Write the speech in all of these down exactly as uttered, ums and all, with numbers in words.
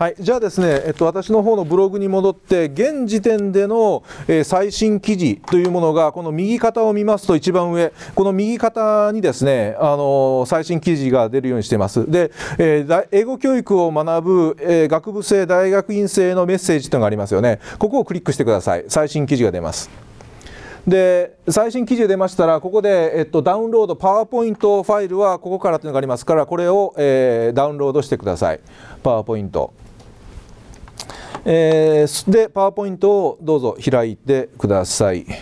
はい、じゃあですね、えっと、私の方のブログに戻って、現時点での、えー、最新記事というものが、この右肩を見ますと一番上、この右肩にですね、あのー、最新記事が出るようにしています。で、えー、英語教育を学ぶ、えー、学部生、大学院生のメッセージというのがありますよね。ここをクリックしてください。最新記事が出ます。で、最新記事が出ましたら、ここで、えっと、ダウンロード、パワーポイントファイルはここからというのがありますから、これを、えー、ダウンロードしてください。パワーポイント。えー、でパワーポイントをどうぞ開いてください。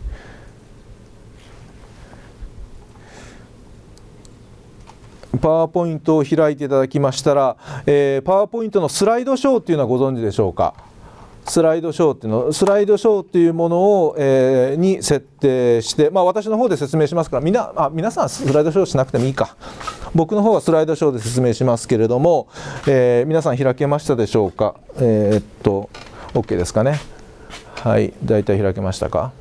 パワーポイントを開いていただきましたら、えー、パワーポイントのスライドショーっていうのはご存知でしょうか。スライドショーっていうの、スライドショーっていうものを、えー、に設定して、まあ、私の方で説明しますから、みなあ皆さんはスライドショーしなくてもいいか。僕の方はスライドショーで説明しますけれども、えー、皆さん開けましたでしょうか。えー、っと OK ですかね。はい、だいたい開けましたか。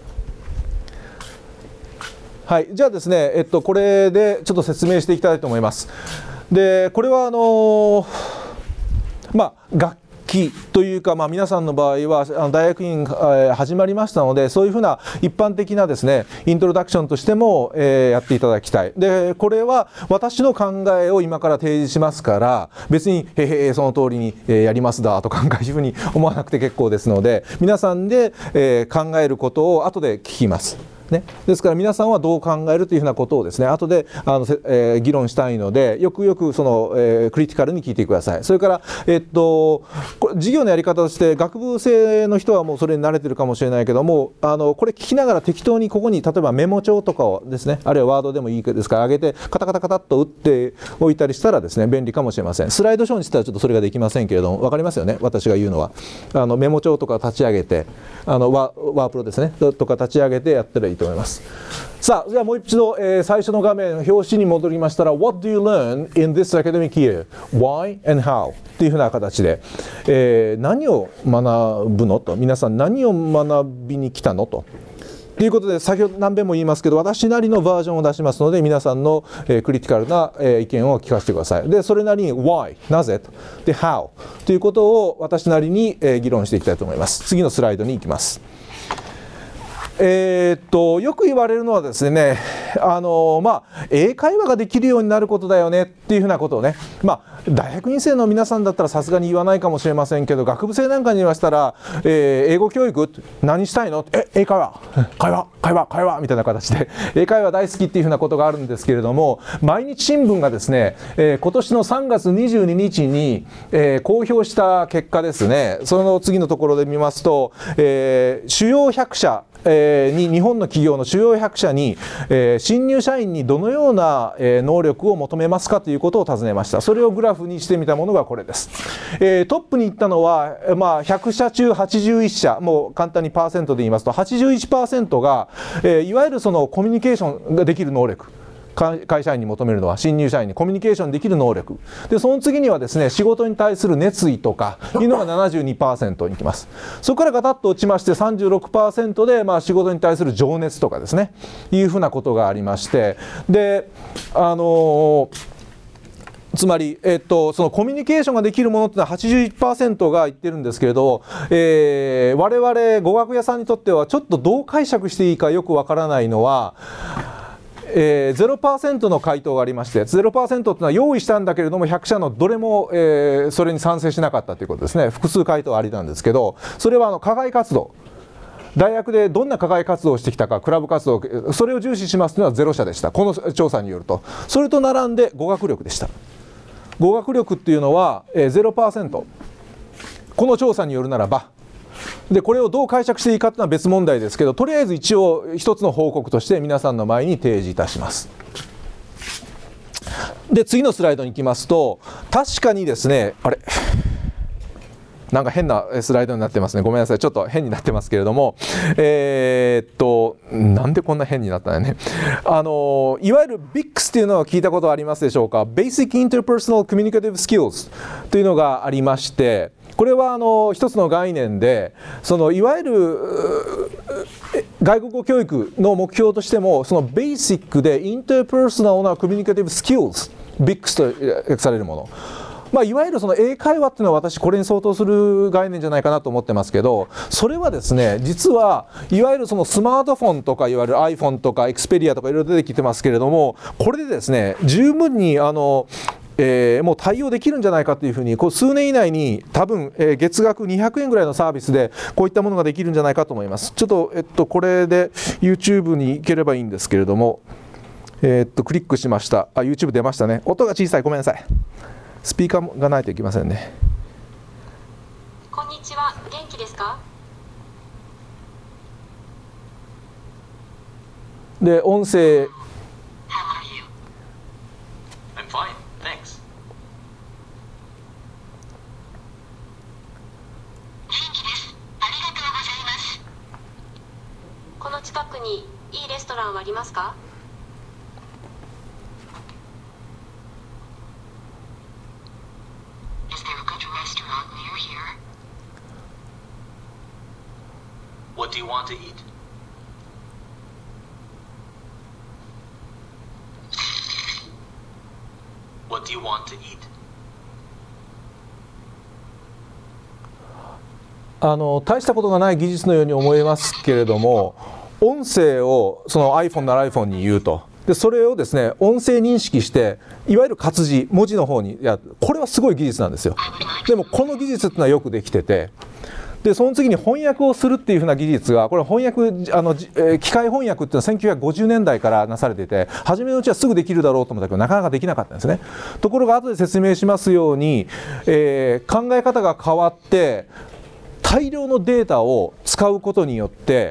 はい、じゃあですね、えっとこれでちょっと説明していきたいと思います。で、これはあのー、まあ楽というか、まあ、皆さんの場合はあの大学院、えー、始まりましたので、そういうふうな一般的なですねイントロダクションとしても、えー、やっていただきたい。でこれは私の考えを今から提示しますから、別にへへその通りに、えー、やりますだとかいうふうに思わなくて結構ですので、皆さんで、えー、考えることを後で聞きますね。ですから皆さんはどう考えるというふうなことをですね後であの、えー、議論したいので、よくよくその、えー、クリティカルに聞いてください。それから、えっとこれ授業のやり方として、学部生の人はもうそれに慣れてるかもしれないけども、あのこれ聞きながら適当にここに例えばメモ帳とかをですね、あるいはワードでもいいですから上げてカタカタカタっと打っておいたりしたらですね便利かもしれません。スライドショーにしたらちょっとそれができませんけれども、分かりますよね、私が言うのは。あのメモ帳とか立ち上げて、あのワープロですねとか立ち上げてやったらいいと思います。さあ、じゃあもう一度、えー、最初の画面、表紙に戻りましたら、What do you learn in this academic year? Why and how? というふうな形で、えー、何を学ぶのと、皆さん何を学びに来たのと。ということで、先ほど何遍も言いますけど、私なりのバージョンを出しますので、皆さんの、えー、クリティカルな、えー、意見を聞かせてください。で、それなりに Why? なぜで How? ということを私なりに、えー、議論していきたいと思います。次のスライドに行きます。えー、っとよく言われるのはですね、あのまあ、英会話ができるようになることだよねっていうふうなことをね、まあ、大学院生の皆さんだったらさすがに言わないかもしれませんけど、学部生なんかに言わせたら、えー、英語教育何したいの、え英会話会話会話会話みたいな形で英会話大好きっていうふうなことがあるんですけれども、毎日新聞がですね、えー、今年のさんがつにじゅうににちに、えー、公表した結果ですね、その次のところで見ますと、えー、主要ひゃくしゃえー、に日本の企業の主要ひゃくしゃに、えー、新入社員にどのような、えー、能力を求めますかということを尋ねました。それをグラフにしてみたものがこれです。えー、トップに行ったのは、まあ、ひゃくしゃ中はちじゅういっしゃ、もう簡単にパーセントで言いますと はちじゅういちパーセント が、えー、いわゆるそのコミュニケーションができる能力、会社員に求めるのは新入社員にコミュニケーションできる能力で、その次にはですね仕事に対する熱意とかいうのが ななじゅうにパーセント にきます。そこからガタッと落ちまして さんじゅうろくパーセント で、まあ、仕事に対する情熱とかですねいうふうなことがありまして、であのーつまり、えっと、そのコミュニケーションができるものっていうのは はちじゅういちパーセント が言ってるんですけれど、えー、我々語学屋さんにとってはちょっとどう解釈していいかよくわからないのは、えー、ゼロパーセント の回答がありまして、 ゼロパーセント というのは用意したんだけれどもひゃくしゃのどれも、えー、それに賛成しなかったということですね。複数回答ありなんですけど、それはあの課外活動、大学でどんな課外活動をしてきたか、クラブ活動、それを重視しますというのはゼロしゃでした。この調査によると。それと並んで語学力でした。語学力っていうのは、えー、ゼロパーセント、この調査によるならばで、これをどう解釈していいかというのは別問題ですけど、とりあえず一応一つの報告として皆さんの前に提示いたします。で、次のスライドに行きますと、確かにですね、あれなんか変なスライドになってますね。ごめんなさい。ちょっと変になってますけれども、えー、っと、なんでこんな変になったんだよね。あの、いわゆる ビーアイクス っていうのは聞いたことありますでしょうか。Basic Interpersonal Communicative Skills というのがありまして、これはあの一つの概念で、そのいわゆる外国語教育の目標としても、そのベーシックでインターペーソナルなコミュニケーティブスキルズ、ビーアイクス と訳されるもの。 まあ、いわゆるその英会話っていうのは私これに相当する概念じゃないかなと思ってますけど、それはですね実はいわゆるそのスマートフォンとかいわゆる iPhone とか Xperia とかいろいろ出てきてますけれども、これでですね十分にあのえー、もう対応できるんじゃないかというふうにこう数年以内に多分、えー、月額にひゃくえんぐらいのサービスでこういったものができるんじゃないかと思います。ちょっと、えっと、これで YouTube に行ければいいんですけれども、えー、っとクリックしました。あ、YouTube 出ましたね。音が小さい、ごめんなさい。スピーカーがないといけませんね。 こんにちは、元気ですか？ で、音声この近くにいいレストランはありますか？ Is there a good restaurant near here? What do you want to eat? What do you want to eat? あの大したことがない技術のように思えますけれども、音声をその iPhone なら iPhone に言うと、でそれをですね音声認識していわゆる活字文字の方にやる、これはすごい技術なんですよ。でもこの技術っていうのはよくできてて、でその次に翻訳をするっていうふうな技術が、これ翻訳あの、えー、機械翻訳っていうのはせんきゅうひゃくごじゅうねんだいからなされていて、初めのうちはすぐできるだろうと思ったけどなかなかできなかったんですね。ところが後で説明しますように、えー、考え方が変わって大量のデータを使うことによって、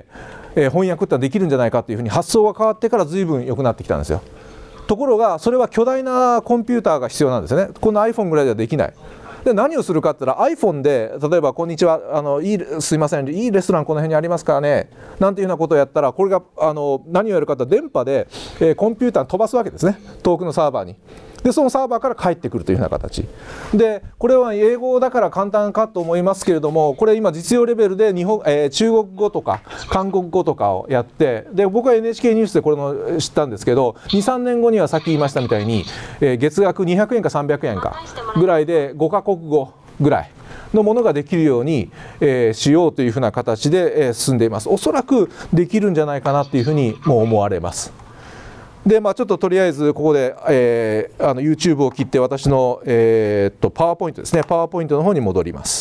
えー、翻訳ってのはできるんじゃないかというふうに発想が変わってから随分良くなってきたんですよ。ところがそれは巨大なコンピューターが必要なんですよね。この iPhone ぐらいではできない。で何をするかって言ったら iPhone で例えばこんにちは、あのいいすいませんいいレストランこの辺にありますからねなんていうようなことをやったら、これがあの何をやるかというと電波で、えー、コンピューターに飛ばすわけですね、遠くのサーバーに。でそのサーバーから返ってくるというような形で、これは英語だから簡単かと思いますけれども、これ今実用レベルで日本、えー、中国語とか韓国語とかをやって、で僕は エヌエイチケー ニュースでこれの知ったんですけど、にさんねんごにはさっき言いましたみたいに、えー、月額にひゃくえんかさんびゃくえんかぐらいでごカ国語ぐらいのものができるように、えー、しようというふうな形で、えー、進んでいます。おそらくできるんじゃないかなというふうにも思われます。でまあ、ちょっととりあえずここで、えー、あの YouTube を切って私の、えー、っとパワーポイントですね、パワーポイントの方に戻ります。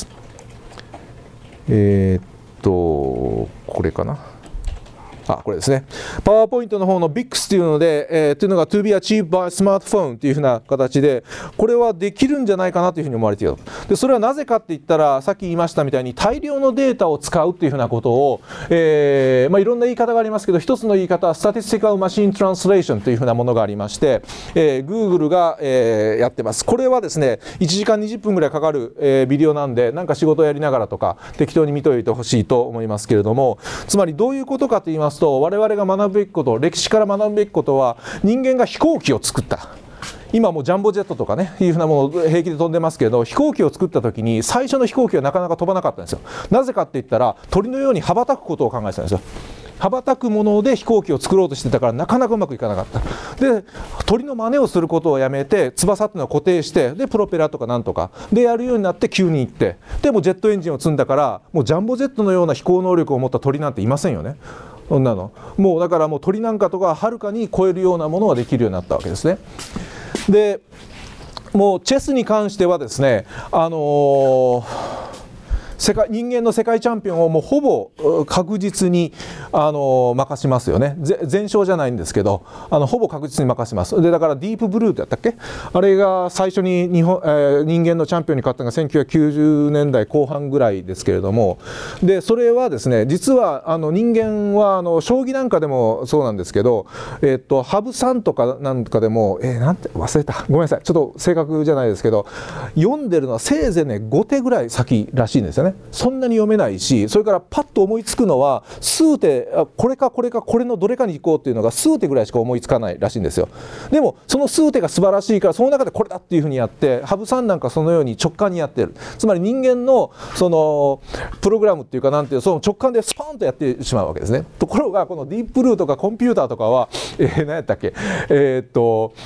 えー、っとこれかな、あこれですね、パワーポイントの方の ビックス というので、えー、というのが To be achieved by smartphone というふうな形で、これはできるんじゃないかなというふうに思われている。でそれはなぜかって言ったら、さっき言いましたみたいに大量のデータを使うというふうなことを、えーまあ、いろんな言い方がありますけど、一つの言い方は Statistical Machine Translation というふうなものがありまして、えー、Google が、えー、やってます。これはですねいちじかんにじゅっぷんぐらいかかる、えー、ビデオなんで、なんか仕事をやりながらとか適当に見ておいてほしいと思いますけれども、つまりどういうことかと言いますと、我々が学ぶべきこと、歴史から学ぶべきことは、人間が飛行機を作った。今もうジャンボジェットとかねいうふうなものを平気で飛んでますけど、飛行機を作った時に最初の飛行機はなかなか飛ばなかったんですよ。なぜかって言ったら、鳥のように羽ばたくことを考えてたんですよ。羽ばたくもので飛行機を作ろうとしてたから、なかなかうまくいかなかった。で鳥の真似をすることをやめて、翼っていうのを固定して、でプロペラとかなんとかでやるようになって急に行って、でもジェットエンジンを積んだから、もうジャンボジェットのような飛行能力を持った鳥なんていませんよね。そんなのもうだからもう鳥なんかとかはるかに超えるようなものができるようになったわけですね。でもうチェスに関してはですね、あのー世界人間の世界チャンピオンをもうほぼ確実にあの任しますよね。全勝じゃないんですけど、あのほぼ確実に任せます。でだからディープブルーってやったっけ、あれが最初に日本、えー、人間のチャンピオンに勝ったのがせんきゅうひゃくきゅうじゅうねんだいこう半ぐらいですけれども、でそれはですね、実はあの人間はあの将棋なんかでもそうなんですけど、えー、っと羽生さんとかなんかでも、えー、なんて忘れた、ごめんなさい、ちょっと正確じゃないですけど、読んでるのはせいぜいねごてぐらい先らしいんですよね。そんなに読めないし、それからパッと思いつくのは数手、これかこれかこれのどれかに行こうっていうのが数手ぐらいしか思いつかないらしいんですよ。でもその数手が素晴らしいから、その中でこれだっていうふうにやって、羽生さんなんかそのように直感にやってる。つまり人間のそのプログラムっていうかなんていう、その直感でスパーンとやってしまうわけですね。ところがこのディープブルーとかコンピューターとかは、えー、何やったっけ、えー、っと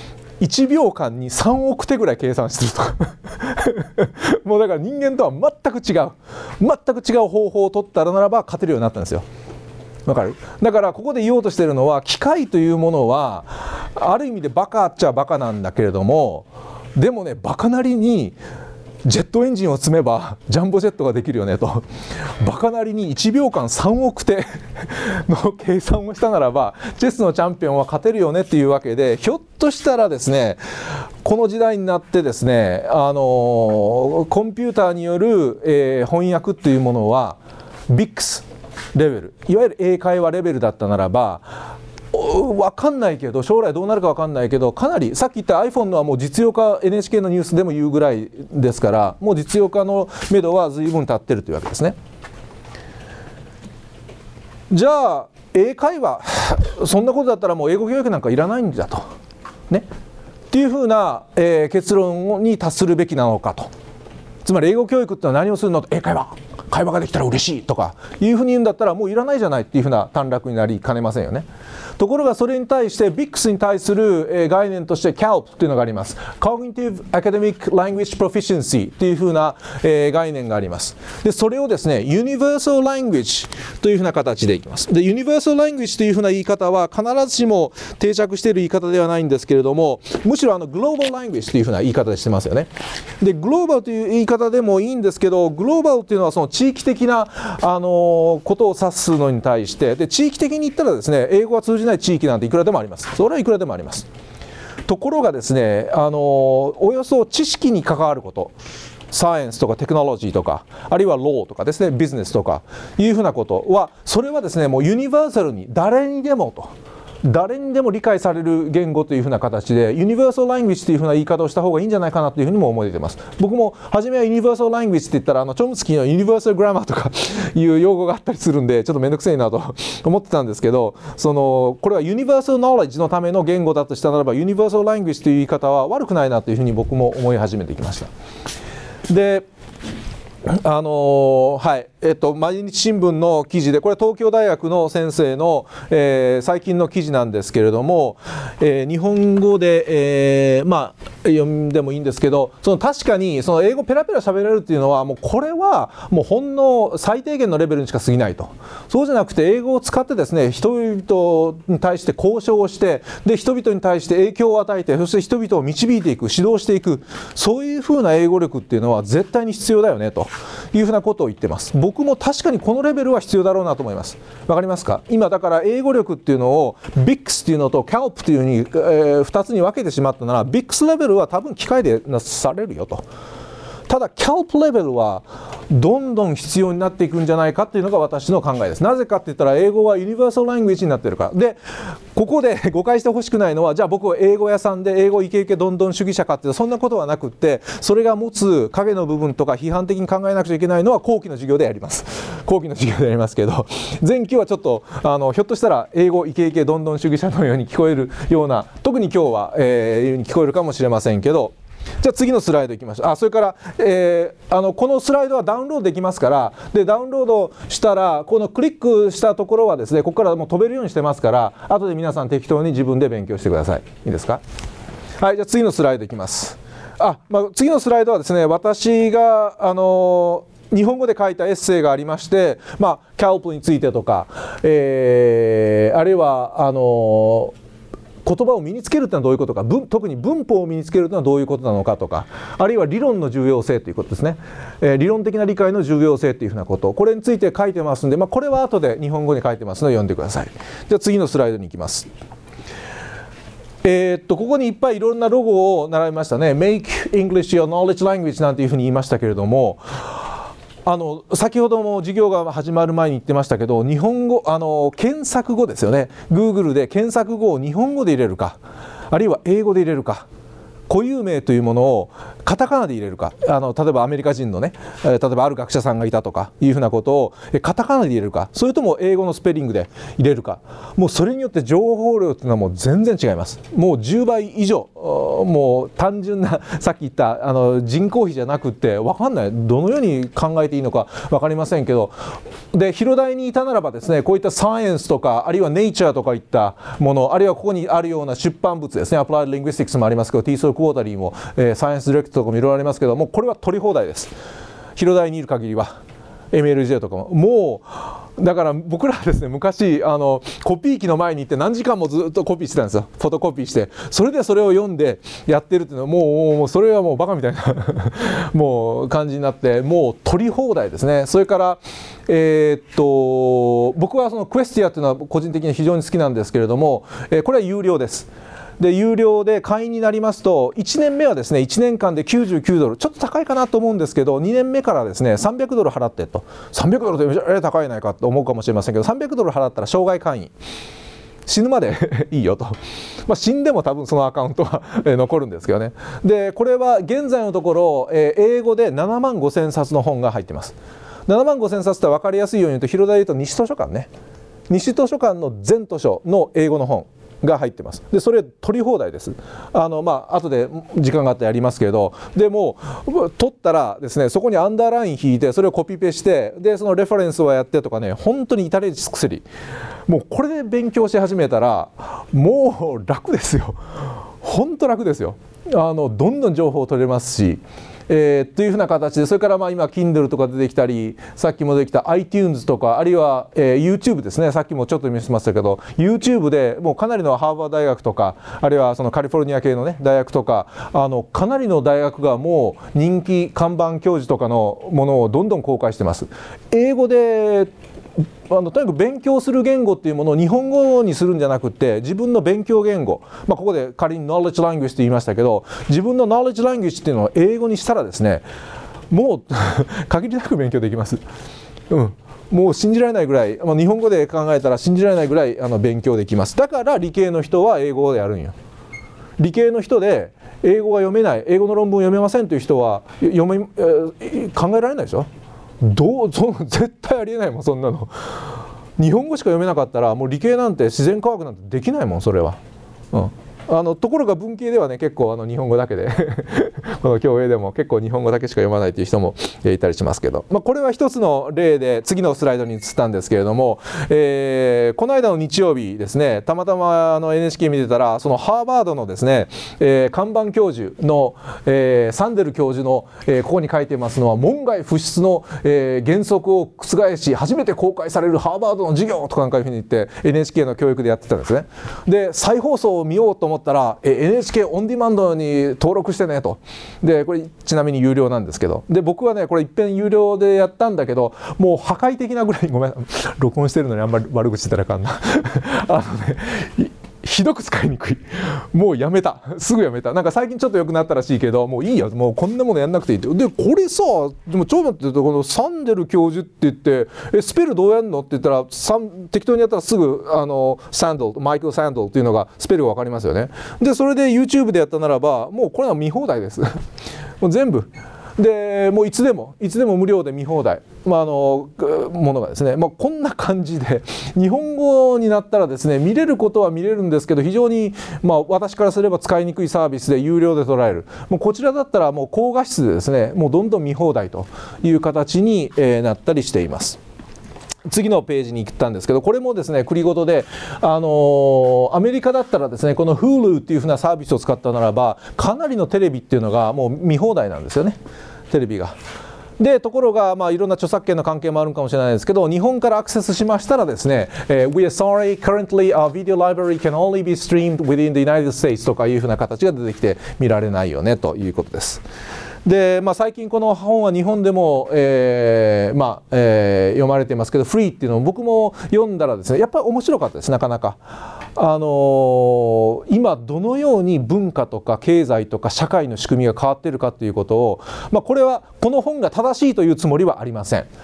いちびょうかんにさんおくてぐらい計算してるとかもうだから人間とは全く違う全く違う方法を取ったらならば勝てるようになったんですよ。わかる？だからここで言おうとしているのは、機械というものはある意味でバカっちゃバカなんだけれども、でもね、バカなりにジェットエンジンを積めばジャンボジェットができるよねと、バカなりにいちびょうかんさんおくての計算をしたならばチェスのチャンピオンは勝てるよねっていうわけで、ひょっとしたらですね、この時代になってですね、あのコンピューターによる、えー、翻訳っていうものはビックスレベル、いわゆる英会話レベルだったならば、分かんないけど、将来どうなるか分かんないけど、かなりさっき言った iPhone のはもう実用化、 エヌエイチケー のニュースでも言うぐらいですから、もう実用化のめどは随分立ってるというわけですね。じゃあ英会話、そんなことだったらもう英語教育なんかいらないんだとねっていうふうな、えー、結論に達するべきなのかと。つまり英語教育ってのは何をするのと、英会話会話ができたら嬉しいとかいうふうに言うんだったらもういらないじゃないっていうふうな短絡になりかねませんよね。ところがそれに対して ビックス に対する、えー、概念として キャルプ っていうのがあります。 Cognitive Academic Language Proficiency っていうふうな、えー、概念があります。でそれをですね Universal Language というふうな形でいきます。で Universal Language というふうな言い方は必ずしも定着している言い方ではないんですけれども、むしろあの Global Language というふうな言い方でしてますよね。でグローバルという言い方でもいいんですけど、グローバルというのはその地域的な、あのー、ことを指すのに対して、で地域的に言ったらですね、英語が通じない地域なんていくらでもあります。それはいくらでもあります。ところがですね、あのー、およそ知識に関わること、サイエンスとかテクノロジーとか、あるいはローとかですね、ビジネスとかいうふうなことは、それはですねもうユニバーサルに誰にでもと、誰にでも理解される言語というふうな形でユニバーサルラングエッジというふうな言い方をした方がいいんじゃないかなというふうにも思えています。僕も初めはユニバーサルラングエッジって言ったら、あのチョムスキーのユニバーサルグラマーとかいう用語があったりするんで、ちょっとめんどくせえなと思ってたんですけど、そのこれはユニバーサルノレッジのための言語だとしたならば、ユニバーサルラングエッジという言い方は悪くないなというふうに僕も思い始めてきました。であのー、はいえっと、毎日新聞の記事で、これ東京大学の先生の、えー、最近の記事なんですけれども、えー、日本語で、えー、まあ読んでもいいんですけど、その確かにその英語ペラペラ喋れるっていうのは、もうこれはもうほんの最低限のレベルにしか過ぎないと。そうじゃなくて英語を使ってですね、人々に対して交渉をして、で人々に対して影響を与えて、そして人々を導いていく、指導していく、そういうふうな英語力っていうのは絶対に必要だよねというふうなことを言ってます。僕も確かにこのレベルは必要だろうなと思います。わかりますか？今だから英語力っていうのを ビックス っていうのと キャルプ っていうふうに、えー、ふたつに分けてしまったなら、 ビックス レベルは多分機械でなされるよと。ただ キャルプ レベルはどんどん必要になっていくんじゃないかっていうのが私の考えです。なぜかって言ったら、英語はユニバーサルラングエッジになっているから。でここで誤解してほしくないのは、じゃあ僕は英語屋さんで英語イケイケどんどん主義者かっていうと、そんなことはなくって、それが持つ影の部分とか批判的に考えなくちゃいけないのは後期の授業でやります。後期の授業でやりますけど、前期はちょっとあのひょっとしたら英語イケイケどんどん主義者のように聞こえるような、特に今日は、えー、ように聞こえるかもしれませんけど、じゃあ次のスライドいきましょう。あ、それから、えー、あのこのスライドはダウンロードできますから、でダウンロードしたらこのクリックしたところはですね、ここからもう飛べるようにしてますから、後で皆さん適当に自分で勉強してください。いいですか？はい、じゃあ次のスライドいきます。あ、まあ、次のスライドはですね、私があのー日本語で書いたエッセイがありまして、まあ、キャルプについてとか、えー、あるいはあのー言葉を身につけるというのはどういうことか、文特に文法を身につけるというのはどういうことなのかとか、あるいは理論の重要性ということですね、えー、理論的な理解の重要性というふうなこと、これについて書いてますんで、まあ、これは後で日本語に書いてますので読んでください。じゃあ次のスライドに行きます。えー、っとここにいっぱいいろんなロゴを並べましたね。 Make English your knowledge language なんていうふうに言いましたけれども、あの先ほども授業が始まる前に言ってましたけど、日本語あの検索語ですよね。 Google で検索語を日本語で入れるか、あるいは英語で入れるか、 固有名というものをカタカナで入れるか、あの例えばアメリカ人のね、えー、例えばある学者さんがいたとかいうふうなことをカタカナで入れるか、それとも英語のスペリングで入れるか、もうそれによって情報量というのはもう全然違います。もうじゅうばい以上、もう単純なさっき言ったあの人口比じゃなくって分かんない、どのように考えていいのか分かりませんけど、で広大にいたならばですね、こういったサイエンスとかあるいはネイチャーとかいったもの、あるいはここにあるような出版物ですね、アプライドリングイスティクスもありますけど、ティーソークォータリーも、えー、サイエンスディレクトとかもいろいろありますけども、これは取り放題です。広大にいる限りは エムエルジェー とかももうだから僕らはですね、昔あのコピー機の前に行って何時間もずっとコピーしてたんですよ。フォトコピーして、それでそれを読んでやってるっていうのはもう、もうそれはもうバカみたいなもう感じになって、もう取り放題ですね。それからえー、っと僕はそのクエスティアというのは個人的に非常に好きなんですけれども、えー、これは有料です。で有料で会員になりますと、いちねんめはですねいちねんかんできゅうじゅうきゅうドル、ちょっと高いかなと思うんですけど、にねんめからですねさんびゃくドル払ってと、さんびゃくドルってめちゃめちゃ高いないかと思うかもしれませんけど、さんびゃくドル払ったら生涯会員、死ぬまでいいよと、まあ、死んでも多分そのアカウントは残るんですけどね。でこれは現在のところ、えー、英語でななまんごせんさつの本が入っています。ななまんごせんさつって分かりやすいように言うと、広大で言うと西図書館ね、西図書館の全図書の英語の本が入ってます。でそれ取り放題です。あのまあ後で時間があってやりますけれど、でも取ったらですね、そこにアンダーライン引いてそれをコピペして、でそのレファレンスをやってとかね、本当に至れり尽くせり、もうこれで勉強し始めたらもう楽ですよ。本当楽ですよ。あのどんどん情報を取れますし、えー、というふうな形で、それからまあ今 Kindle とか出てきたり、さっきも出てきた iTunes とか、あるいは、えー、YouTube ですね、さっきもちょっと見せましたけど YouTube でもうかなりのハーバード大学とか、あるいはそのカリフォルニア系のね大学とか、あのかなりの大学がもう人気看板教授とかのものをどんどん公開してます。英語であのとにかく勉強する言語っていうものを日本語にするんじゃなくて、自分の勉強言語、まあ、ここで仮に knowledge language と言いましたけど、自分の knowledge language っていうのを英語にしたらですね、もう限りなく勉強できます。うん、もう信じられないぐらい、まあ、日本語で考えたら信じられないぐらいあの勉強できます。だから理系の人は英語でやるんよ。理系の人で英語が読めない、英語の論文を読めませんという人は読め、えー、考えられないでしょ。どうそ絶対ありえないもん、そんなの。日本語しか読めなかったらもう理系なんて自然科学なんてできないもん、それは。うん、あのところが文系ではね、結構あの日本語だけでこの教英でも結構日本語だけしか読まないという人もいたりしますけど、まあ、これは一つの例で次のスライドに移ったんですけれども、えー、この間の日曜日ですね、たまたまあの エヌエイチケー 見てたら、そのハーバードのですね、えー、看板教授の、えー、サンデル教授の、えー、ここに書いてますのは、門外不出の、えー、原則を覆し初めて公開されるハーバードの授業とかなんかいうふうに言って エヌエイチケー の教育でやってたんですね。で再放送を見ようと思ったら、え エヌエイチケー オンディマンドに登録してねと。でこれちなみに有料なんですけど、で僕はねこれいっぺん有料でやったんだけど、もう破壊的なぐらい、ごめん録音してるのにあんまり悪口言ったらあかんなあのね、ひどく使いにくい。もうやめた、すぐやめた。なんか最近ちょっと良くなったらしいけど、もういいよ、もうこんなものやんなくていいって。でこれさ、でもちょっと待って、このサンデル教授って言ってえスペルどうやんのって言ったら、さん適当にやったらすぐあのサンドル、マイクル・サンドルっていうのがスペルが分かりますよね。でそれで YouTube でやったならば、もうこれは見放題ですもう全部で、もういつでもいつでも無料で見放題、まあ、あのものがですね、まあ、こんな感じで日本語になったらですね、見れることは見れるんですけど、非常に、まあ、私からすれば使いにくいサービスで有料で捉える。もうこちらだったらもう高画質でですね、もうどんどん見放題という形に、えー、なったりしています。次のページに行ったんですけど、これもですね繰りごとで、あのー、アメリカだったらですね、この Hulu っていうふうなサービスを使ったならば、かなりのテレビっていうのがもう見放題なんですよね、テレビが。でところが、まあ、いろんな著作権の関係もあるかもしれないですけど、日本からアクセスしましたらですね、えー、We are sorry, currently our video library can only be streamed within the United States とかいうふうな形が出てきて見られないよねということです。でまあ、最近この本は日本でも、えーまあえー、読まれていますけど、フリーっていうのを僕も読んだらですね、やっぱり面白かったです、なかなか。あのー、今どのように文化とか経済とか社会の仕組みが変わっているかということを、まあ、これはこの本が正しいというつもりはありません。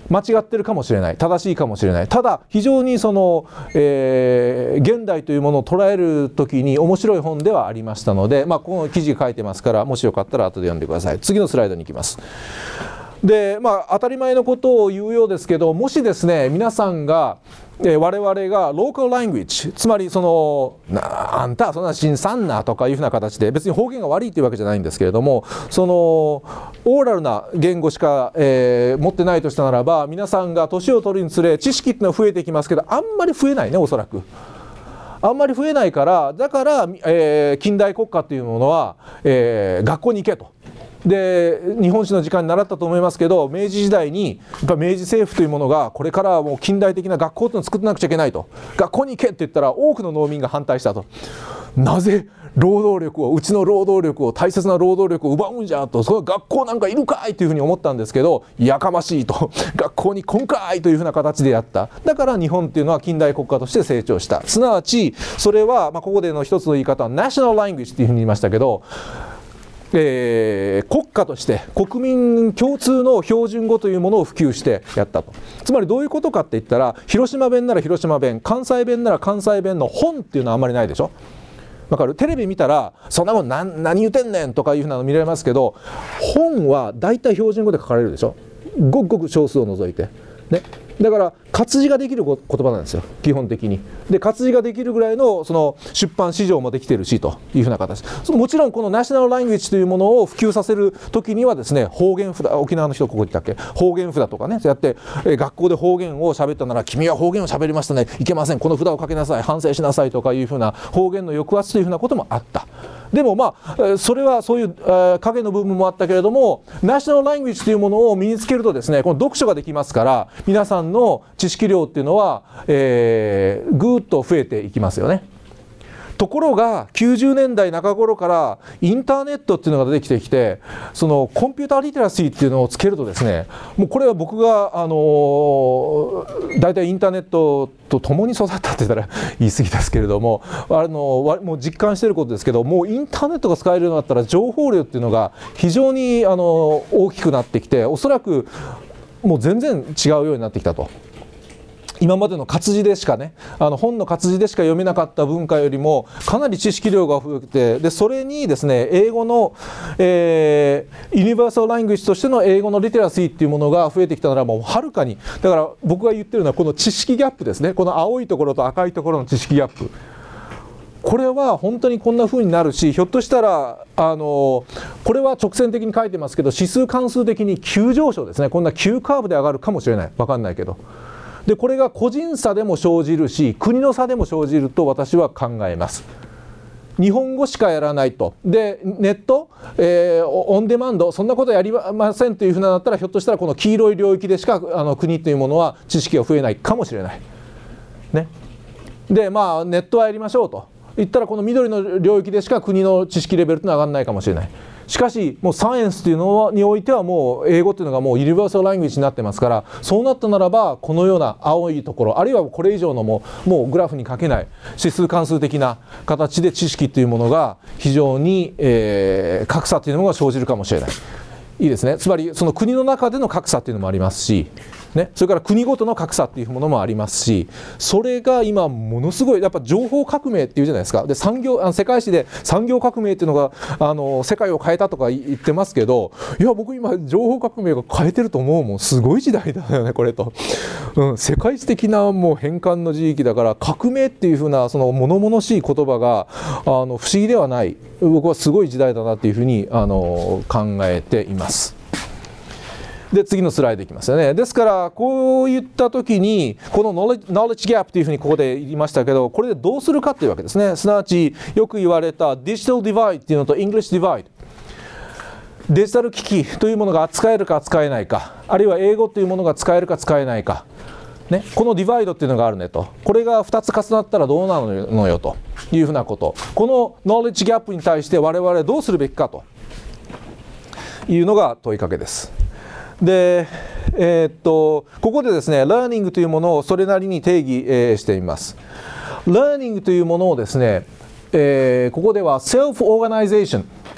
間違ってるかもしれない、正しいかもしれない。ただ非常にその、えー、現代というものを捉えるときに面白い本ではありましたので、まあ、この記事書いてますから、もしよかったら後で読んでください。次のスライドに行きます。で、まあ、当たり前のことを言うようですけど、もしですね、皆さんがえー、我々がローカルラングエッジ、つまりそのなあんたそんな新産なとかいうふうな形で、別に方言が悪いというわけじゃないんですけれども、そのオーラルな言語しか、えー、持ってないとしたならば、皆さんが年を取るにつれ知識っていうのは増えていきますけど、あんまり増えないね、おそらく。あんまり増えないから、だから、えー、近代国家というものは、えー、学校に行けと。で日本史の時間に習ったと思いますけど、明治時代にやっぱ明治政府というものがこれからはもう近代的な学校というのを作ってなくちゃいけないと、学校に行けって言ったら多くの農民が反対したと。なぜ労働力をうちの労働力を大切な労働力を奪うんじゃと、その学校なんかいるかいというふうに思ったんですけど、やかましいと、学校に来んかいというふうな形でやった。だから日本っていうのは近代国家として成長した。すなわちそれは、まあ、ここでの一つの言い方はナショナルラングエッジというふうに言いましたけど、えー、国家として国民共通の標準語というものを普及してやったと。つまりどういうことかって言ったら、広島弁なら広島弁、関西弁なら関西弁の本っていうのはあんまりないでしょ。わかる？テレビ見たらそんなもん 何, 何言うてんねんとかいうふうなの見られますけど、本は大体標準語で書かれるでしょ。ごくごく少数を除いてね。だから活字ができる言葉なんですよ、基本的に。で活字ができるぐらいのその出版市場もできてるしというふうな形。もちろんこのナショナルラングエッジというものを普及させる時にはですね、方言札、沖縄の人ここ言ったっけ、方言札とかね、そうやって、えー、学校で方言を喋ったなら、君は方言を喋りましたね、いけません、この札をかけなさい、反省しなさいとかいうふうな方言の抑圧というふうなこともあった。でもまあそれはそういう影の部分もあったけれども、ナショナルラングエッジというものを身につけるとですね、この読書ができますから、皆さんの知識量っていうのは、えー、ぐーっと増えていきますよね。ところがきゅうじゅうねんだいなか頃からインターネットっていうのが出てきてきて、そのコンピューターリテラシーっていうのをつけるとですね、もうこれは僕があのー、大体インターネットと共に育ったって言ったら言い過ぎですけれども、あのもう実感していることですけど、もうインターネットが使えるようになったら情報量っていうのが非常にあの大きくなってきて、おそらくもう全然違うようになってきたと。今までの活字でしかね、あの本の活字でしか読めなかった文化よりもかなり知識量が増えて、でそれにですね、英語の、えー、ユニバーサルラングエッジとしての英語のリテラシーっていうものが増えてきたなら、もうはるかに、だから僕が言ってるのはこの知識ギャップですね。この青いところと赤いところの知識ギャップ、これは本当にこんな風になるし、ひょっとしたらあのこれは直線的に書いてますけど、指数関数的に急上昇ですね。こんな急カーブで上がるかもしれない、分かんないけど。でこれが個人差でも生じるし、国の差でも生じると私は考えます。日本語しかやらないと。でネット、えー、オンデマンド、そんなことやりませんというふうなだったら、ひょっとしたらこの黄色い領域でしかあの国というものは知識が増えないかもしれない、ね、でまあネットはやりましょうと言ったら、この緑の領域でしか国の知識レベルというのは上がらないかもしれない。しかしもうサイエンスというのにおいてはもう英語というのがもうユニバーサルラングエッジになってますから、そうなったならばこのような青いところ、あるいはこれ以上のもう、もうグラフに書けない指数関数的な形で知識というものが非常に、えー、格差というのが生じるかもしれない。いいですね。つまりその国の中での格差というのもありますし、ね、それから国ごとの格差っていうものもありますし、それが今ものすごいやっぱ情報革命っていうじゃないですか。で産業あの世界史で産業革命っていうのがあの世界を変えたとか言ってますけど、いや僕今情報革命が変えてると思うもん。すごい時代だよねこれと、うん、世界史的なもう変換の時期だから、革命っていうふうなその物々しい言葉があの不思議ではない。僕はすごい時代だなっていうふうにあの考えています。で次のスライドいきますよね。ですからこういった時にこのノレッジギャップというふうにここで言いましたけど、これでどうするかというわけですね。すなわちよく言われたデジタルディバイドっていうのとイングリッシュディバイド、デジタル機器というものが扱えるか扱えないか、あるいは英語というものが使えるか使えないか、ね、このディバイドっていうのがあるねと。これがふたつ重なったらどうなるのよというふうなこと、このノレッジギャップに対して我々はどうするべきかというのが問いかけです。で、えー、っとここでですね、ラーニングというものをそれなりに定義、えー、しています。ラーニングというものをですね、えー、ここではセルフオーガナイゼーション、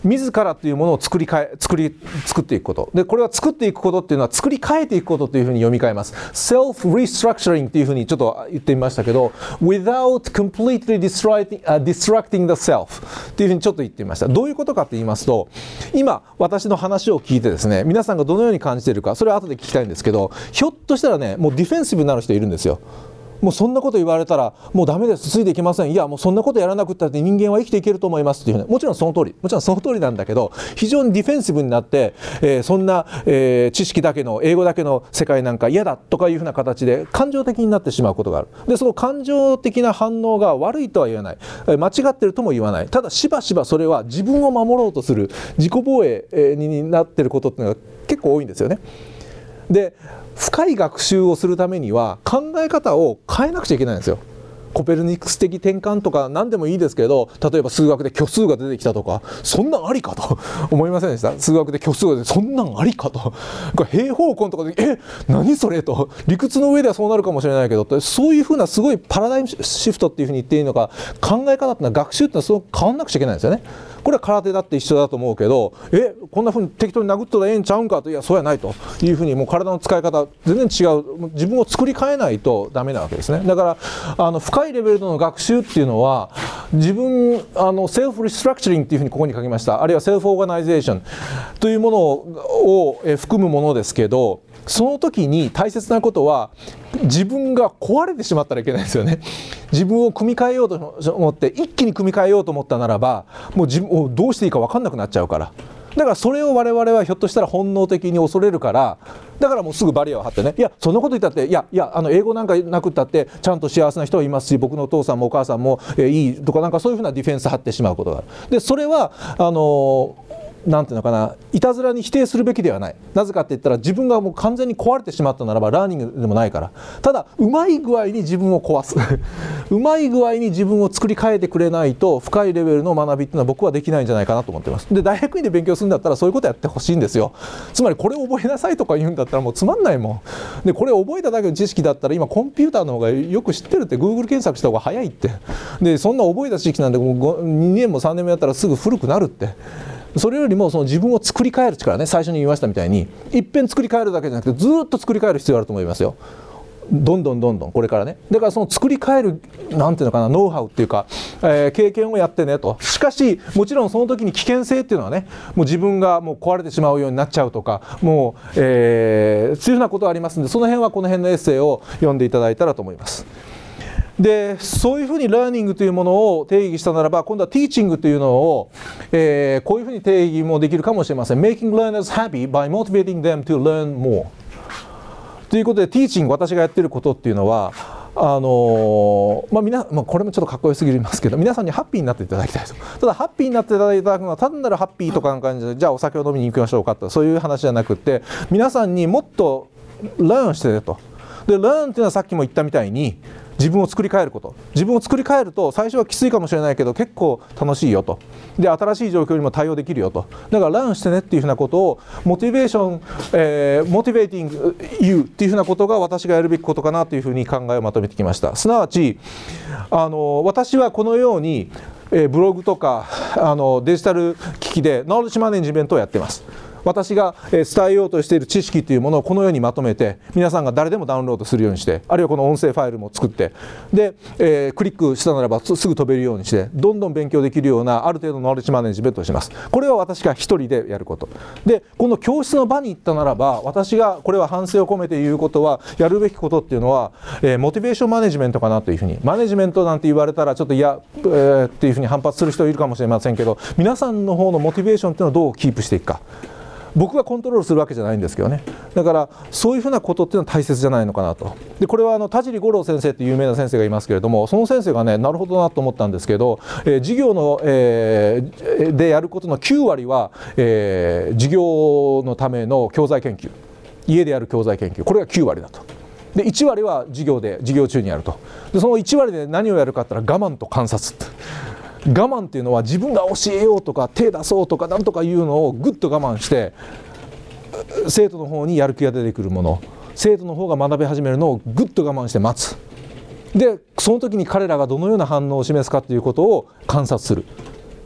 自らというものを作り変え作り作っていくこと。でこれは作っていくことっていうのは作り変えていくことというふうに読み替えます。self restructuring っていうふうにちょっと言ってみましたけど、without completely distracting, uh, distracting the self っていうふうにちょっと言ってみました。どういうことかと言いますと、今私の話を聞いてですね、皆さんがどのように感じているか、それは後で聞きたいんですけど、ひょっとしたらね、もうディフェンシブになる人いるんですよ。もうそんなこと言われたらもうダメです、ついていけません、いやもうそんなことやらなくったって人間は生きていけると思いますっていうね、もちろんその通りもちろんその通りなんだけど、非常にディフェンシブになって、えー、そんな、えー、知識だけの英語だけの世界なんか嫌だとかいうふうな形で感情的になってしまうことがある。でその感情的な反応が悪いとは言わない、間違ってるとも言わない。ただしばしばそれは自分を守ろうとする自己防衛になっていることっていうのが結構多いんですよね。で深い学習をするためには考え方を変えなくちゃいけないんですよ。コペルニクス的転換とか何でもいいですけど、例えば数学で虚数が出てきたとか、そんなんありかと思いませんでした？数学で虚数が出てそんなんありかと、これ平方根とかでえ何それと、理屈の上ではそうなるかもしれないけど、そういうふうなすごいパラダイムシフトっていうふうに言っていいのか、考え方っていうのは学習っていうのはすごく変わんなくちゃいけないんですよね。これは空手だって一緒だと思うけど、えこんなふうに適当に殴ったらええんちゃうんかと、いやそうやないというふうに、もう体の使い方全然違う、自分を作り変えないとダメなわけですね。だからあの深いレベルでの学習っていうのは、自分あのセルフリストラクチャリングっていうふうにここに書きました。あるいはセルフオーガナイゼーションというものを含むものですけど、その時に大切なことは自分が壊れてしまったらいけないですよね。自分を組み替えようと思って一気に組み替えようと思ったならば、もう自分をどうしていいか分かんなくなっちゃうから。だからそれを我々はひょっとしたら本能的に恐れるから、だからもうすぐバリアを張ってね、いやそんなこと言ったって、いやいやあの英語なんかなくったってちゃんと幸せな人はいますし、僕のお父さんもお母さんも、えー、いいとか、なんかそういうふうなディフェンス張ってしまうことがある。でそれはあのーなんていうのかな、いたずらに否定するべきではない。なぜかって言ったら、自分がもう完全に壊れてしまったならばラーニングでもないから。ただうまい具合に自分を壊すうまい具合に自分を作り変えてくれないと、深いレベルの学びっていうのは僕はできないんじゃないかなと思ってます。で大学院で勉強するんだったらそういうことやってほしいんですよ。つまりこれを覚えなさいとか言うんだったらもうつまんないもん。でこれを覚えただけの知識だったら、今コンピューターの方がよく知ってるって、 Google 検索した方が早いって。でそんな覚えた知識なんでもうにねんもさんねんもやったらすぐ古くなるって。それよりもその自分を作り変える力ね、最初に言いましたみたいに、いっぺん作り変えるだけじゃなくてずっと作り変える必要があると思いますよ。どんどんどんどんこれからね。だからその作り変えるなんていうのかな、ノウハウっていうか、えー、経験をやってねと。しかしもちろんその時に危険性っていうのはね、もう自分がもう壊れてしまうようになっちゃうとか、もう、えー、そういうふうなことがありますので、その辺はこの辺のエッセイを読んでいただいたらと思います。でそういうふうにラーニングというものを定義したならば、今度はティーチングというのを、えー、こういうふうに定義もできるかもしれません。 Making learners happy by motivating them to learn more ということで、ティーチング、私がやっていることっていうのは、あのーまあ、みなまあ、これもちょっとかっこよすぎますけど、皆さんにハッピーになっていただきたいと。ただハッピーになっていただくのは単なるハッピーとかなんかじゃ、じゃあお酒を飲みに行きましょうかと、そういう話じゃなくって、皆さんにもっとラーンしてねと。でラーンっていうのはさっきも言ったみたいに、自分を作り変えること。自分を作り変えると最初はきついかもしれないけど結構楽しいよと。で新しい状況にも対応できるよと。だからランしてねっていうふうなことを、モチベーション、えー、モチベーティング you っていうふうなことが私がやるべきことかなというふうに考えをまとめてきました。すなわちあの私はこのように、えー、ブログとかあのデジタル機器でノーレッジマネジメントをやっています。私が伝えようとしている知識というものをこのようにまとめて、皆さんが誰でもダウンロードするようにして、あるいはこの音声ファイルも作って、で、えー、クリックしたならばすぐ飛べるようにして、どんどん勉強できるようなある程度のノーレッジマネジメントをします。これは私が一人でやることで、この教室の場に行ったならば、私がこれは反省を込めて言うことは、やるべきことっていうのは、えー、モチベーションマネジメントかなというふうに。マネジメントなんて言われたらちょっと嫌、えー、っていうふうに反発する人いるかもしれませんけど、皆さんの方のモチベーションっていうのをどうキープしていくか。僕がコントロールするわけじゃないんですけどね。だからそういうふうなことっていうのは大切じゃないのかなと。でこれはあの田尻五郎先生っていう有名な先生がいますけれども、その先生がね、なるほどなと思ったんですけど、えー、授業の、えー、でやることのきゅうわりは、えー、授業のための教材研究、家でやる教材研究、これがきゅうわりだと。でいちわりは授業で授業中にやると。でそのいちわりで何をやるかって言ったら、我慢と観察って。我慢っていうのは、自分が教えようとか手出そうとかなんとかいうのをぐっと我慢して、生徒の方にやる気が出てくるもの、生徒の方が学び始めるのをぐっと我慢して待つ。でその時に彼らがどのような反応を示すかということを観察する。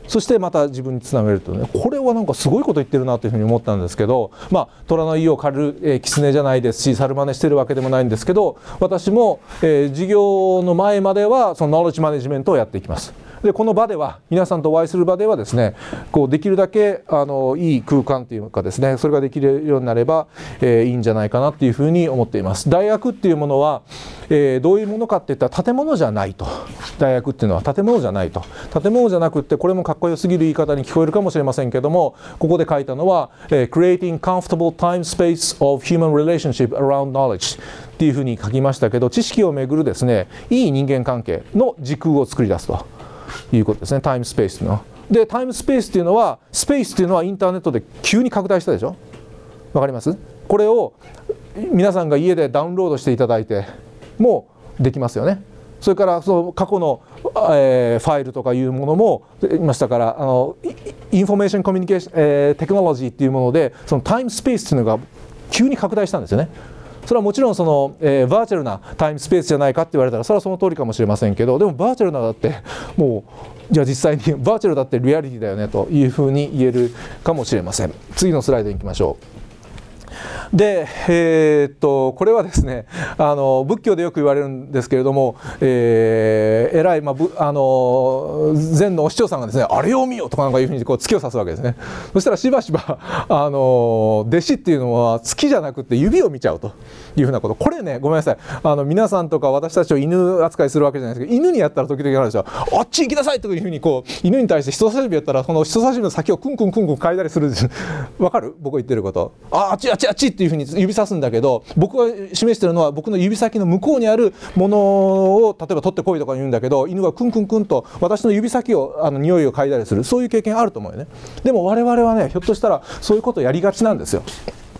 そしてまた自分につなげるとね、これはなんかすごいこと言ってるなというふうに思ったんですけど、まあ虎の意を狩る、えー、狐じゃないですし、猿真似してるわけでもないんですけど、私も、えー、授業の前まではそのノレッジマネジメントをやっていきます。でこの場では、皆さんとお会いする場ではですね、こうできるだけあのいい空間というかですね、それができるようになれば、えー、いいんじゃないかなというふうに思っています。大学っていうものは、えー、どういうものかっていったら建物じゃないと。大学っていうのは建物じゃないと。建物じゃなくって、これもかっこよすぎる言い方に聞こえるかもしれませんけども、ここで書いたのは、えー、Creating comfortable time space of human relationship around knowledge っていうふうに書きましたけど、知識をめぐるですね、いい人間関係の時空を作り出すということですね。タイムスペースの。で、タイムスペースっていうのは、スペースっていうのはインターネットで急に拡大したでしょ。わかります？これを皆さんが家でダウンロードしていただいてもできますよね。それからその過去の、えー、ファイルとかいうものも言いましたから、あのインフォメーションコミュニケーション、えー、テクノロジーっていうもので、そのタイムスペースっていうのが急に拡大したんですよね。それはもちろんその、えー、バーチャルなタイムスペースじゃないかって言われたら、それはその通りかもしれませんけど、でもバーチャルなだってもうじゃあ実際にバーチャルだってリアリティだよねというふうに言えるかもしれません。次のスライドに行きましょう。で、えー、っとこれはですね、あの仏教でよく言われるんですけれども、えー、偉い、まあ、ぶあの禅のお師匠さんがですね、あれを見よとかなんかいうふうにこう月を指すわけですね。そしたらしばしばあの弟子っていうのは月じゃなくて指を見ちゃうというふうなこと。これね、ごめんなさい、あの皆さんとか私たちを犬扱いするわけじゃないですけど、犬にやったら時々あるでしょ。あっち行きなさいというふうにこう犬に対して人差し指やったら、この人差し指の先をクンクンクンクン嗅いだりするんです。わかる？僕が言ってること。あ、あっちあっちあっちっていうふうに指さすんだけど、僕が示しているのは僕の指先の向こうにあるものを例えば取ってこいとか言うんだけど、犬がクンクンクンと私の指先をあの匂いを嗅いだりする、そういう経験あると思うよね。でも我々はね、ひょっとしたらそういうことをやりがちなんですよ。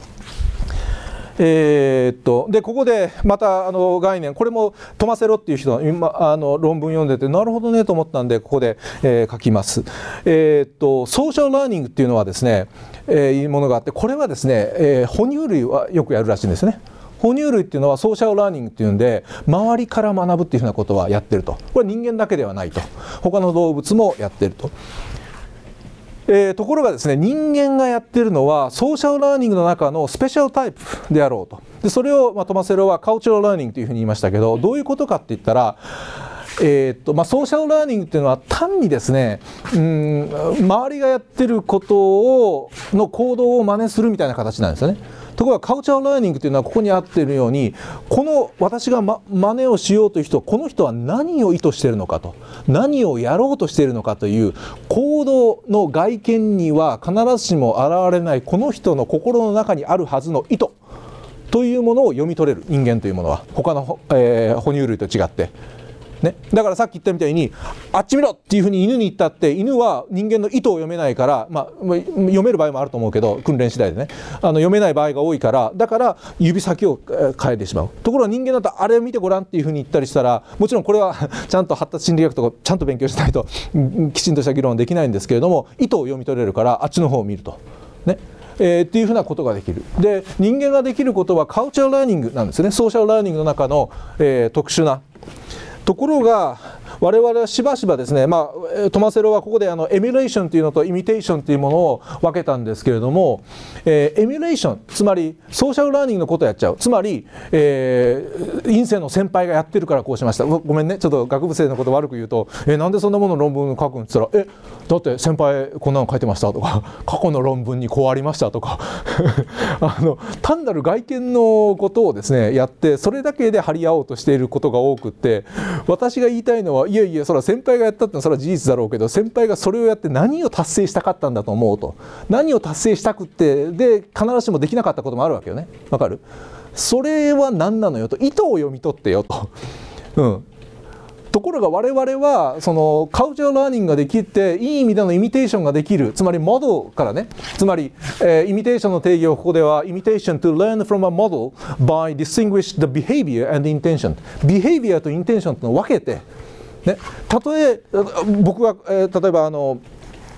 えー、っとでここでまたあの概念、これもトマセロっていう人の今あの論文読んでてなるほどねと思ったんで、ここで、えー、書きます。えー、っとソーシャルラーニングっていうのはですね、えー、いうものがあって、これはですね、えー、哺乳類はよくやるらしいんですね。哺乳類っていうのはソーシャルラーニングっていうんで、周りから学ぶっていうふうなことはやってると。これは人間だけではないと。他の動物もやってると。えー、ところがですね、人間がやってるのはソーシャルラーニングの中のスペシャルタイプであろうと。でそれを、まあ、トマセロはカルチャルラーニングというふうに言いましたけど、どういうことかって言ったら、えーっとまあ、ソーシャルラーニングっていうのは単にですね、うん、周りがやってることをの行動を真似するみたいな形なんですよね。ところがカルチャルラーニングというのはここにあっているように、この私が、ま、真似をしようという人、この人は何を意図しているのかと、何をやろうとしているのかという行動の外見には必ずしも現れないこの人の心の中にあるはずの意図というものを読み取れる、人間というものは他の、えー、哺乳類と違ってね、だからさっき言ったみたいに、あっち見ろっていうふうに犬に言ったって、犬は人間の意図を読めないから、まあ、読める場合もあると思うけど、訓練次第でね、あの読めない場合が多いから、だから指先を変えてしまう。ところが人間だとあれを見てごらんっていうふうに言ったりしたら、もちろんこれはちゃんと発達心理学とかちゃんと勉強しないときちんとした議論はできないんですけれども、意図を読み取れるからあっちの方を見るとね。えー、っていうふうなことができる。で、人間ができることはカルチャルラーニングなんですね。ソーシャルラーニングの中の、えー、特殊なところが、我々はしばしばですね、まあ、トマセロはここであのエミュレーションというのとイミテーションというものを分けたんですけれども、えー、エミュレーション、つまりソーシャルラーニングのことをやっちゃう。つまり、えー、院生の先輩がやってるからこうしました。ごめんね、ちょっと学部生のこと悪く言うと、えー、なんでそんなもの論文書くんって言ったら、え、だって先輩こんなの書いてましたとか、過去の論文にこうありましたとかあの単なる外見のことをですねやって、それだけで張り合おうとしていることが多くって、私が言いたいのは、いやいや、それは先輩がやったってのはそれは事実だろうけど、先輩がそれをやって何を達成したかったんだと思うと。何を達成したくってで必ずしもできなかったこともあるわけよね。わかる？それは何なのよと、意図を読み取ってよと。うん。ところが我々はそのカルチャーラーニングができて、いい意味でのイミテーションができる、つまりモデルからね、つまり、えー、イミテーションの定義をここでは imitation to learn from a model by distinguish the behavior and intention。 behavior と intention というのを分けて、ね、たとえ僕が、えー、例えばあの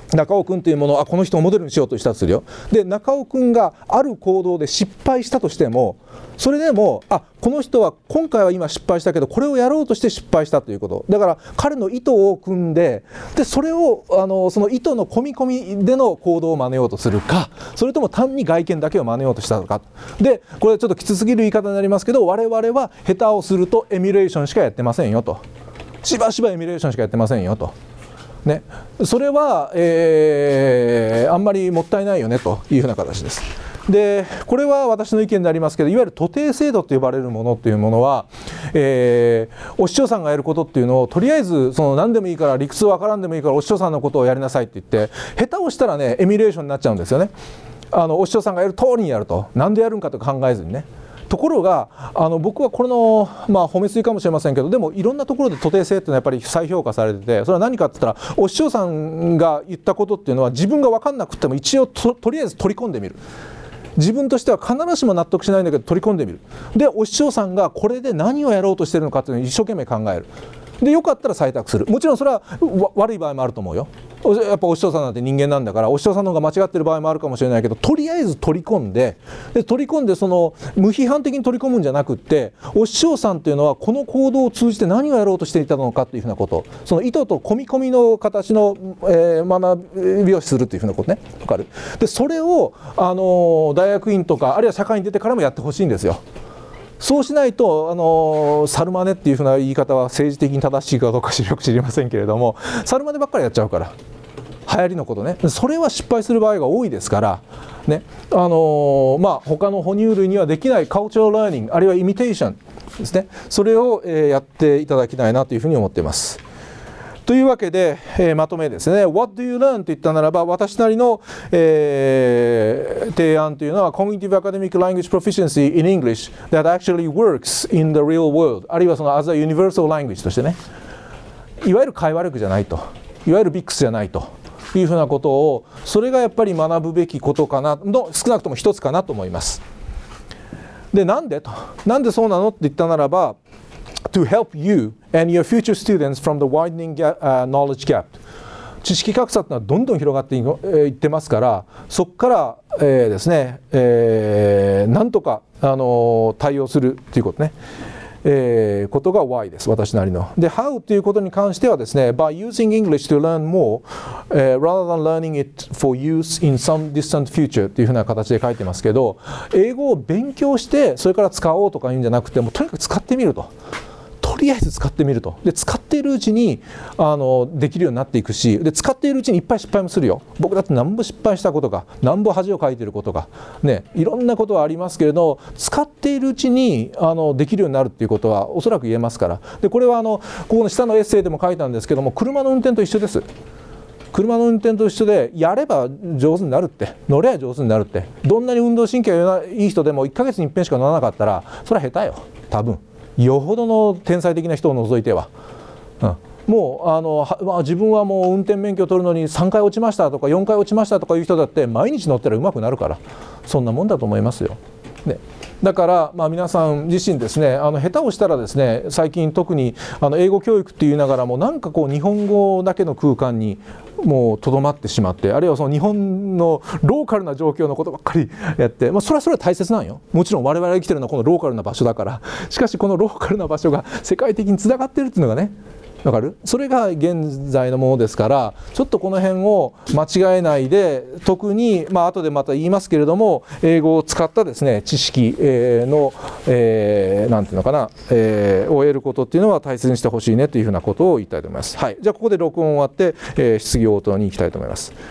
中尾君というものをあこの人をモデルにしようとしたとするよ。で中尾君がある行動で失敗したとしても、それでもあこの人は今回は今失敗したけどこれをやろうとして失敗したということ。だから彼の意図を組んで、でそれをあのその意図の込み込みでの行動を真似ようとするか、それとも単に外見だけを真似ようとしたのか。でこれちょっときつすぎる言い方になりますけど、我々は下手をするとエミュレーションしかやってませんよと。しばしばエミュレーションしかやってませんよと。ね、それは、えー、あんまりもったいないよねというふうな形です。でこれは私の意見でありますけど、いわゆる徒弟制度と呼ばれるものというものは、えー、お師匠さんがやることっていうのをとりあえずその何でもいいから理屈わからんでもいいからお師匠さんのことをやりなさいって言って、下手をしたらねエミュレーションになっちゃうんですよね。あのお師匠さんがやる通りにやると、なんでやるんかと考えずにね。ところがあの僕はこれの、まあ、褒めすぎかもしれませんけど、でもいろんなところで徒弟性っていうのはやっぱり再評価されてて、それは何かって言ったらお師匠さんが言ったことっていうのは自分が分かんなくても一応 と, とりあえず取り込んでみる。自分としては必ずしも納得しないんだけど取り込んでみる。でお師匠さんがこれで何をやろうとしてるのかっていうのを一生懸命考える。でよかったら採択する。もちろんそれは悪い場合もあると思うよ。やっぱお師匠さんなんて人間なんだから、お師匠さんの方が間違ってる場合もあるかもしれないけど、とりあえず取り込んで、で取り込んでその無批判的に取り込むんじゃなくって、お師匠さんっていうのはこの行動を通じて何をやろうとしていたのかっていうふうなこと、その意図と込み込みの形の、えー、学びをするというふうなことね、わかる。でそれをあの大学院とかあるいは社会に出てからもやってほしいんですよ。そうしないとあの猿真似っていうふうな言い方は政治的に正しいかどうかよく知りませんけれども、猿真似ばっかりやっちゃうから、流行りのことね、それは失敗する場合が多いですからね。あのー、まあ他の哺乳類にはできないカルチャルラーニング、あるいはイミテーションですね、それを、えー、やっていただきたいなというふうに思っています。というわけで、えー、まとめですね。 What do you learn と言ったならば、私なりの、えー、提案というのは Cognitive Academic Language Proficiency in English that actually works in the real world、 あるいはその as a universal language としてね、いわゆる会話力じゃないと、いわゆるビックスじゃないというふうなことを、それがやっぱり学ぶべきことかなの、少なくとも一つかなと思います。でなんでと、なんでそうなのって言ったならば、to help you and your future students from the widening gap,、uh, knowledge gap、 知識格差ってのはどんどん広がってい、えー、いってますから、そこから、えー、ですね、えー、なんとか、あのー、対応するということね、えー、ことが Why です、私なりの。で How ということに関してはですね、 by using English to learn more、uh, rather than learning it for use in some distant future というふうな形で書いてますけど、英語を勉強してそれから使おうとかいうんじゃなくて、もうとにかく使ってみると。とりあえず使ってみると。で使っているうちにあのできるようになっていくし、で使っているうちにいっぱい失敗もするよ。僕だって何ぼ失敗したことか、何ぼ恥をかいていることかね、いろんなことはありますけれど、使っているうちにあのできるようになるっていうことはおそらく言えますから。でこれはあのここの下のエッセイでも書いたんですけども、車の運転と一緒です。車の運転と一緒で、やれば上手になるって、乗れば上手になるって、どんなに運動神経がいい人でもいっかげつにいっぺんしか乗らなかったらそれは下手よ、多分。よほどの天才的な人を除いては、うん、もうあのは、まあ、自分はもう運転免許を取るのにさんかい落ちましたとかよんかい落ちましたとかいう人だって毎日乗ったら上手くなるから、そんなもんだと思いますよ。ね、だから、まあ、皆さん自身ですね、あの下手をしたらですね、最近特にあの英語教育って言いながらもなんかこう日本語だけの空間にもうとどまってしまって、あるいはその日本のローカルな状況のことばっかりやって、まあ、それはそれは大切なんよ。もちろん我々が生きてるのはこのローカルな場所だから。しかしこのローカルな場所が世界的につながっているっていうのがね、わかる？それが現在のものですから、ちょっとこの辺を間違えないで、特にまあ後でまた言いますけれども、英語を使ったですね知識の、えー、なんていうのかな、えー、を得ることっていうのは大切にしてほしいねというふうなことを言いたいと思います。はい、じゃあここで録音終わって、えー、質疑応答に行きたいと思います。